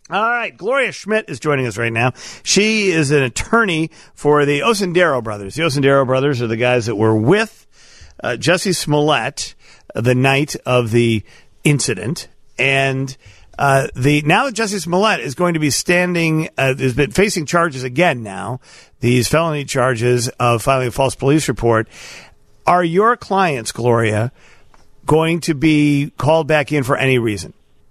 All right, Gloria Schmidt is joining us right now. She is an attorney for the Osendero brothers. The Osendero brothers are the guys that were with Jussie Smollett the night of the incident, and now that Jussie Smollett is going to be has been facing charges again now, these felony charges of filing a false police report. Are your clients, Gloria, going to be called back in for any reason?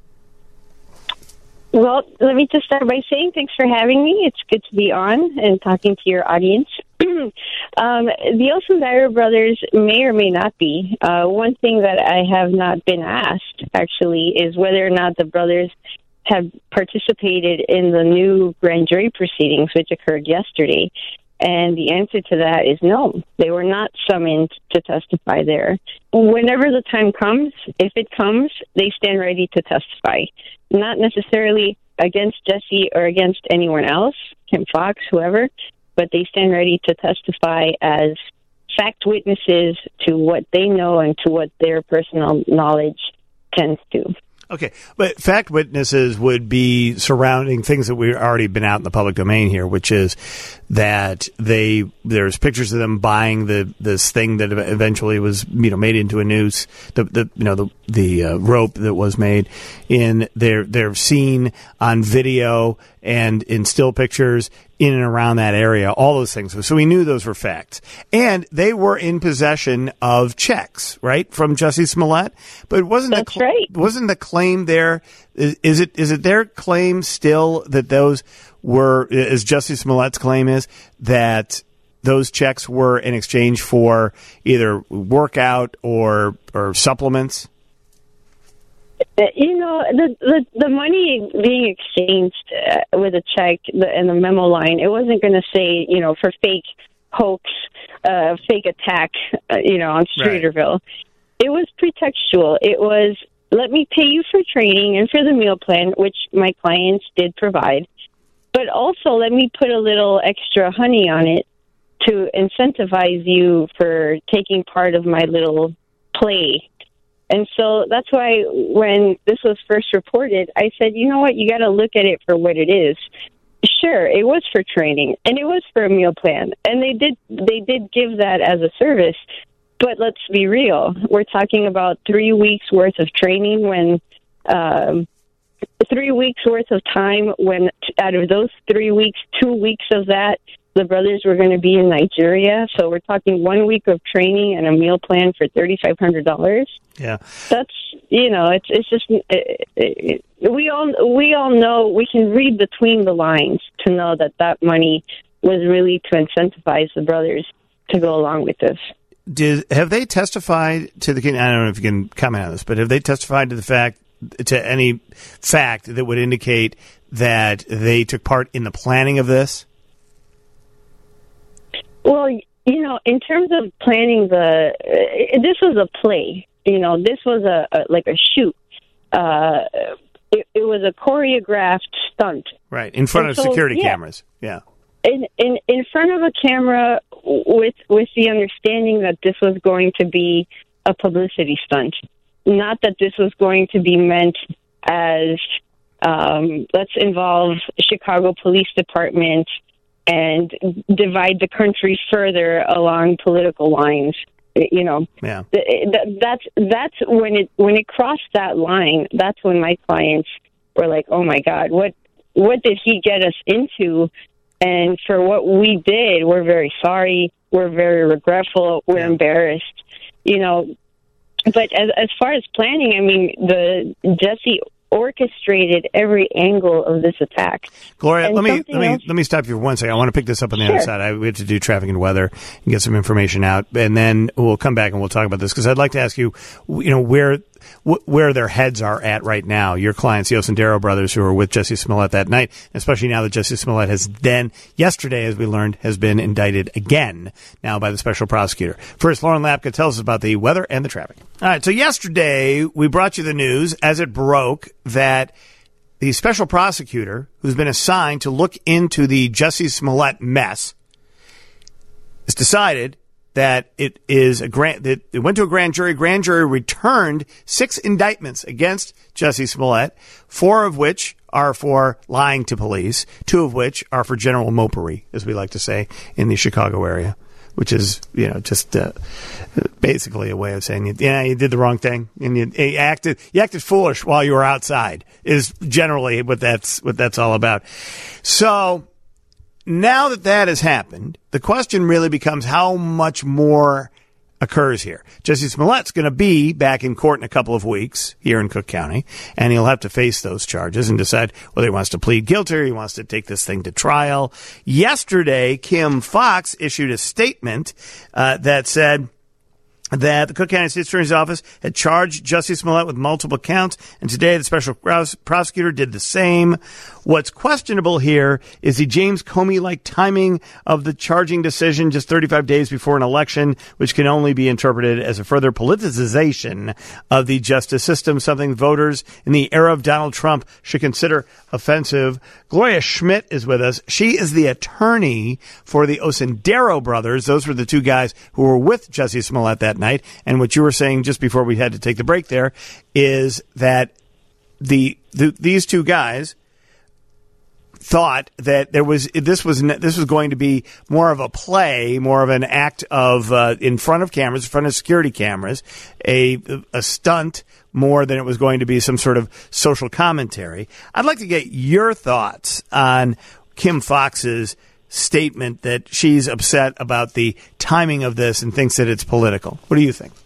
Well, let me just start by saying thanks for having me. It's good to be on and talking to your audience. The Osendero brothers may or may not be. One thing that I have not been asked, actually, is whether or not the brothers have participated in the new grand jury proceedings, which occurred yesterday. And the answer to that is no. They were not summoned to testify there. Whenever the time comes, if it comes, they stand ready to testify. Not necessarily against Jussie or against anyone else, Kim Foxx, whoever, but they stand ready to testify as fact witnesses to what they know and to what their personal knowledge tends to. Okay, but fact witnesses would be surrounding things that we've already been out in the public domain here, which is that there's pictures of them buying this thing that eventually was made into a noose, the rope that was made. They're seen on video and in still pictures in and around that area, all those things. So we knew those were facts. And they were in possession of checks, right, from Jussie Smollett? But wasn't the claim there, is it their claim still that those were, as Jussie Smollett's claim is, that those checks were in exchange for either workout or supplements? The money being exchanged with a check and the memo line, it wasn't going to say, for fake hoax, fake attack, on Streeterville. Right. It was pretextual. It was, let me pay you for training and for the meal plan, which my clients did provide. But also let me put a little extra honey on it to incentivize you for taking part of my little play. And so that's why when this was first reported, I said, you know what, you got to look at it for what it is. Sure, it was for training, and it was for a meal plan, and they did give that as a service. But let's be real. We're talking about 3 weeks worth of training when 3 weeks worth of time when out of those 3 weeks, 2 weeks of that, the brothers were going to be in Nigeria. So we're talking 1 week of training and a meal plan for $3,500. Yeah. That's, it's just, we all know, we can read between the lines to know that money was really to incentivize the brothers to go along with this. Have they testified to I don't know if you can comment on this, but have they testified to any fact that would indicate that they took part in the planning of this? Well, in terms of planning this was a play. This was a shoot. It was a choreographed stunt. Right, in front of security cameras. Yeah. In front of a camera with the understanding that this was going to be a publicity stunt. Not that this was going to be meant as let's involve Chicago Police Department and divide the country further along political lines. Yeah. That's when it crossed that line. That's when my clients were like, "Oh my God, what did he get us into?" And for what we did, we're very sorry. We're very regretful. We're embarrassed. But as far as planning, the Jussie orchestrated every angle of this attack. Gloria, let me stop you for 1 second. I want to pick this up on the other side. We have to do traffic and weather and get some information out, and then we'll come back and we'll talk about this, because I'd like to ask you, where their heads are at right now. Your clients, the Osendero brothers, who were with Jussie Smollett that night, especially now that Jussie Smollett yesterday, as we learned, has been indicted again now by the special prosecutor. First, Lauren Lapka tells us about the weather and the traffic. All right, so yesterday we brought you the news as it broke that the special prosecutor who's been assigned to look into the Jussie Smollett mess has decided that it went to a grand jury. Grand jury returned 6 indictments against Jussie Smollett, 4 of which are for lying to police, 2 of which are for general mopery, as we like to say in the Chicago area, which is, just basically a way of saying, you did the wrong thing and you acted foolish while you were outside is generally what that's all about. So now that has happened, the question really becomes how much more occurs here. Jussie Smollett's going to be back in court in a couple of weeks here in Cook County, and he'll have to face those charges and decide whether he wants to plead guilty or he wants to take this thing to trial. Yesterday, Kim Foxx issued a statement that said that the Cook County State's Attorney's Office had charged Jussie Smollett with multiple counts, and today the special prosecutor did the same. What's questionable here is the James Comey-like timing of the charging decision just 35 days before an election, which can only be interpreted as a further politicization of the justice system, something voters in the era of Donald Trump should consider offensive. Gloria Schmidt is with us. She is the attorney for the Osendero brothers. Those were the 2 guys who were with Jussie Smollett that night. And what you were saying just before we had to take the break there is that these 2 guys thought that this was going to be more of a play, more of an act of in front of cameras, in front of security cameras, a stunt more than it was going to be some sort of social commentary. I'd like to get your thoughts on Kim Foxx's statement that she's upset about the timing of this and thinks that it's political. What do you think?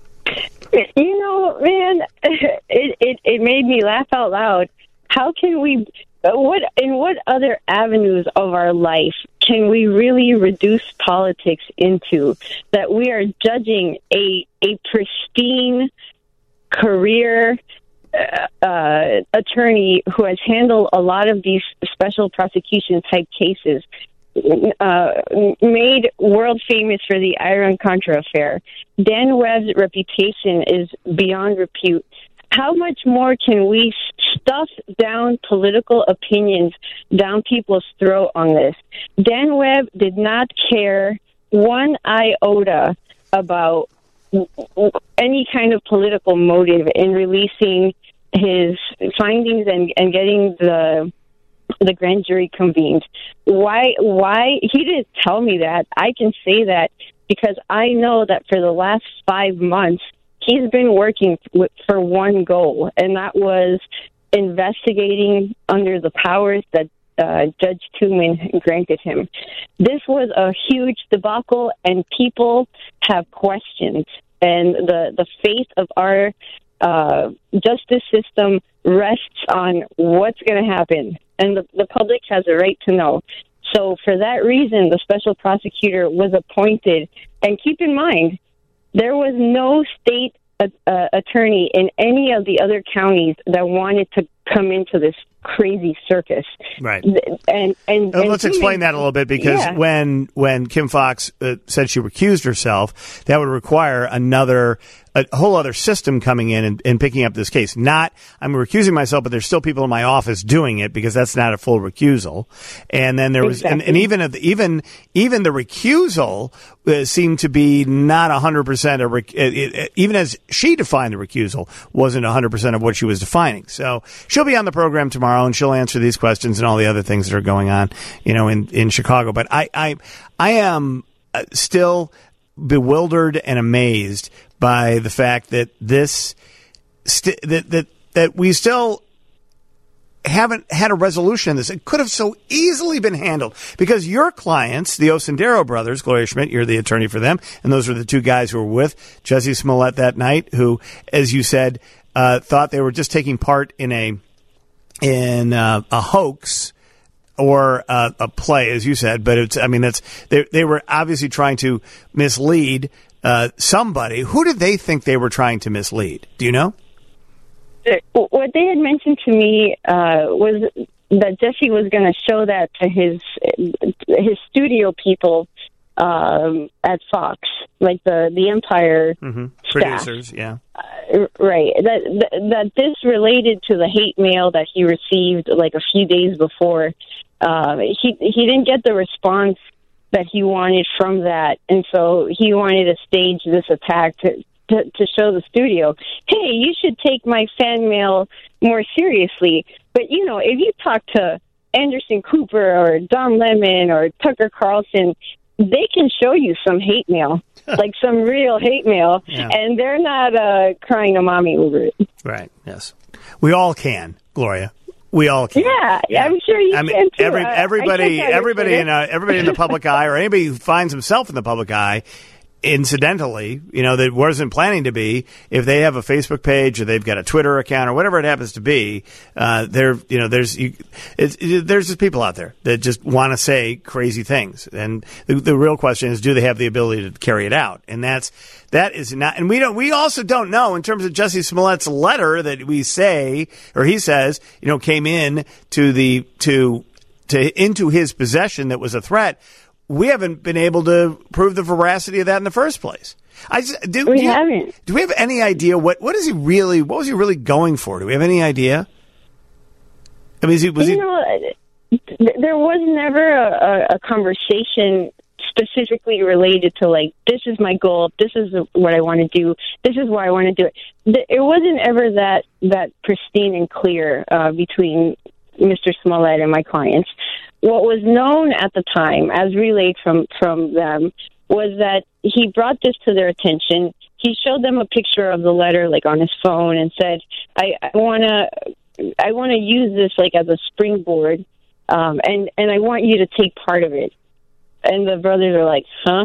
Man, it made me laugh out loud. How can we? In what other avenues of our life can we really reduce politics into that we are judging a pristine career attorney who has handled a lot of these special prosecution type cases, made world famous for the Iran-Contra affair. Dan Webb's reputation is beyond repute. How much more can we stuff down political opinions down people's throat on this? Dan Webb did not care one iota about any kind of political motive in releasing his findings and getting the grand jury convened. Why he didn't tell me that. I can say that because I know that for the last 5 months he's been working for one goal, and that was investigating under the powers that Judge Tooman granted him. This was a huge debacle, and people have questions. And the faith of our justice system rests on what's going to happen, and the public has a right to know. So for that reason, the special prosecutor was appointed. And keep in mind, there was no state attorney in any of the other counties that wanted to come into this crazy circus. Right. And let's explain that a little bit, because when Kim Foxx said she recused herself, that would require a whole other system coming in and picking up this case. Not, I'm recusing myself, but there's still people in my office doing it, because that's not a full recusal. And then there was, and even the recusal seemed to be not 100%, even as she defined the recusal, wasn't 100% of what she was defining. So she'll be on the program tomorrow, and she'll answer these questions and all the other things that are going on, in Chicago. But I am still bewildered and amazed by the fact that that we still haven't had a resolution in this. It could have so easily been handled, because your clients, the Osendero brothers, Gloria Schmidt, you're the attorney for them, and those were the 2 guys who were with Jussie Smollett that night, who, as you said, thought they were just taking part in a hoax or a play, as you said. But they were obviously trying to mislead somebody. Who did they think they were trying to mislead? Do you know? What they had mentioned to me was that Jussie was going to show that to his studio people at Fox, like the Empire staff. Producers, yeah. Right. That this related to the hate mail that he received like a few days before. He didn't get the response that he wanted from that, and so he wanted to stage this attack to show the studio, hey, you should take my fan mail more seriously. But, you know, if you talk to Anderson Cooper or Don Lemon or Tucker Carlson, they can show you some hate mail, like some real hate mail, and they're not crying to mommy over it. Right, yes. We all can, Gloria. We all can. Yeah. I'm sure you can too. Everybody in the public eye, or anybody who finds himself in the public eye, incidentally, you know, that wasn't planning to be, if they have a Facebook page or they've got a Twitter account or whatever it happens to be, there's just people out there that just want to say crazy things. And the real question is, do they have the ability to carry it out? And that is not, and we also don't know in terms of Jussie Smollett's letter that we say, or he says, you know, came in into his possession that was a threat. We haven't been able to prove the veracity of that in the first place. Do we have any idea what was he really going for? Do we have any idea? I mean, there was never a conversation specifically related to, like, this is my goal, this is what I want to do, this is why I want to do it. It wasn't ever that pristine and clear between Mr. Smollett and my clients. What was known at the time, as relayed from them, was that he brought this to their attention. He showed them a picture of the letter, like, on his phone, and said, I want to use this, like, as a springboard, and I want you to take part of it. And the brothers are like, huh?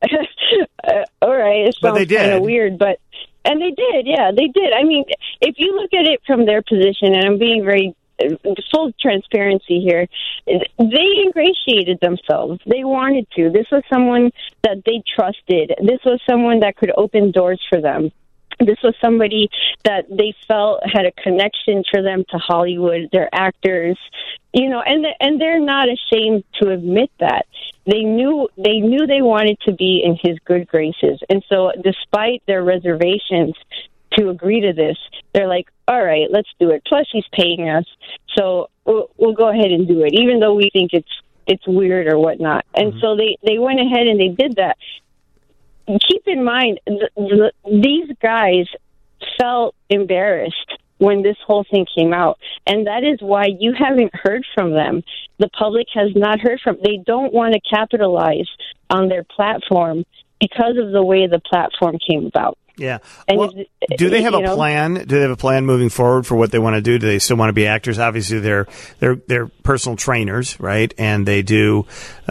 All right, it sounds kind of weird, and they did, yeah, they did. I mean, if you look at it from their position, and I'm being very full transparency here, they ingratiated themselves. They wanted to. This was someone that they trusted. This was someone that could open doors for them. This was somebody that they felt had a connection for them to Hollywood, their actors, you know, and they're not ashamed to admit that. They knew they wanted to be in his good graces. And so despite their reservations to agree to this, they're like, all right, let's do it. Plus, he's paying us, so we'll go ahead and do it, even though we think it's weird or whatnot. And so they went ahead and they did that. Keep in mind, these guys felt embarrassed when this whole thing came out, and that is why you haven't heard from them. The public has not heard from them. They don't want to capitalize on their platform because of the way the platform came about. Yeah. Well, do they have a plan? Do they have a plan moving forward for what they want to do? Do they still want to be actors? Obviously, they're personal trainers, right? And they do.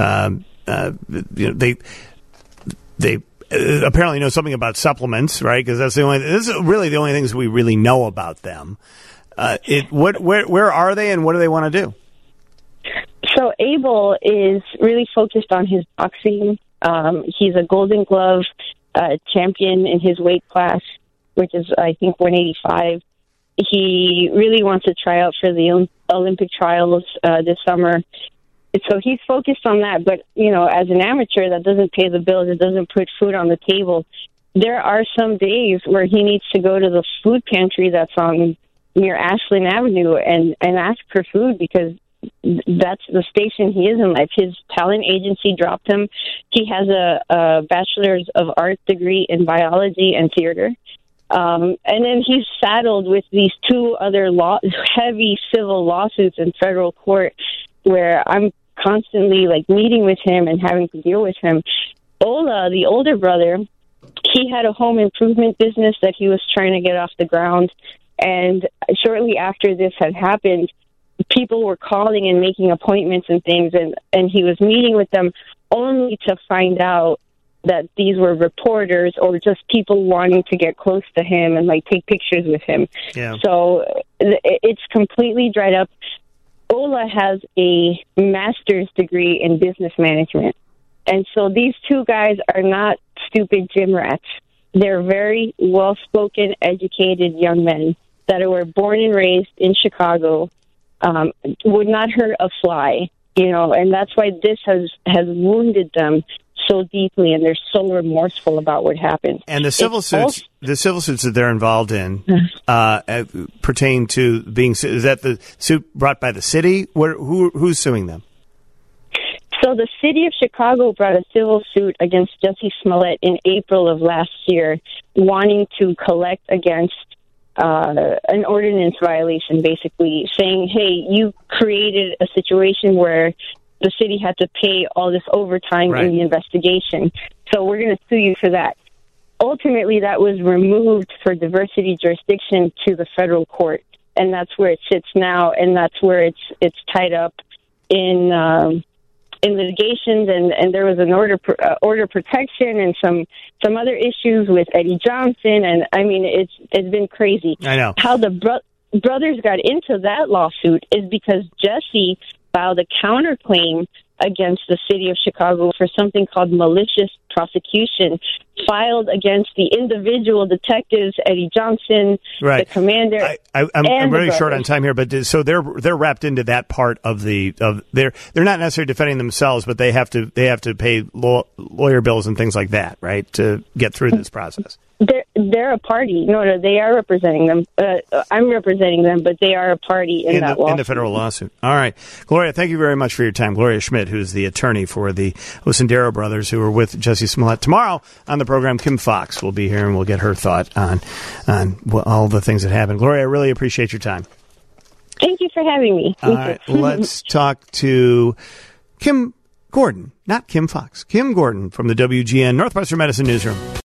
They apparently know something about supplements, right? Because this is really the only things we really know about them. Where are they, and what do they want to do? So Abel is really focused on his boxing. He's a Golden Glove champion in his weight class, which is, I think, 185. He really wants to try out for the Olympic trials this summer. So he's focused on that. But, you know, as an amateur, that doesn't pay the bills. It doesn't put food on the table. There are some days where he needs to go to the food pantry that's on near Ashland Avenue and ask for food, because that's the station he is in life. His talent agency dropped him. He has a Bachelor's of Arts degree in biology and theater. And then he's saddled with these two other heavy civil lawsuits in federal court, where I'm constantly, like, meeting with him and having to deal with him. Ola, the older brother, he had a home improvement business that he was trying to get off the ground. And shortly after this had happened, people were calling and making appointments and things, and he was meeting with them only to find out that these were reporters or just people wanting to get close to him and, like, take pictures with him. Yeah. So it's completely dried up. Ola has a master's degree in business management. And so these two guys are not stupid gym rats. They're very well-spoken, educated young men that were born and raised in Chicago, would not hurt a fly, you know, and that's why this has wounded them so deeply, and they're so remorseful about what happened. And the civil suits that they're involved in pertain to being. Is that the suit brought by the city? Who's suing them? So the city of Chicago brought a civil suit against Jussie Smollett in April of last year, wanting to collect against an ordinance violation, basically saying, hey, you created a situation where the city had to pay all this overtime in the investigation. So we're going to sue you for that. Ultimately, that was removed for diversity jurisdiction to the federal court, and that's where it sits now, and that's where it's tied up in litigations, and there was an order protection and some other issues with Eddie Johnson, and I mean it's been crazy. I know how the brothers got into that lawsuit is because Jussie filed a counterclaim against the city of Chicago for something called malicious prosecution, filed against the individual detectives, Eddie Johnson, the commander. I'm very short on time here, but so they're wrapped into that part of they're not necessarily defending themselves, but they have to pay lawyer bills and things like that, right, to get through this process. They're a party. No, they are representing them. I'm representing them, but they are a party in that lawsuit. In the federal lawsuit. All right. Gloria, thank you very much for your time. Gloria Schmidt, who's the attorney for the Osundairo brothers who are with Jussie Smollett. Tomorrow on the program, Kim Fox will be here, and we'll get her thought on all the things that happened. Gloria, I really appreciate your time. Thank you for having me. All right. Let's talk to Kim Gordon, not Kim Fox. Kim Gordon from the WGN Northwestern Medicine Newsroom.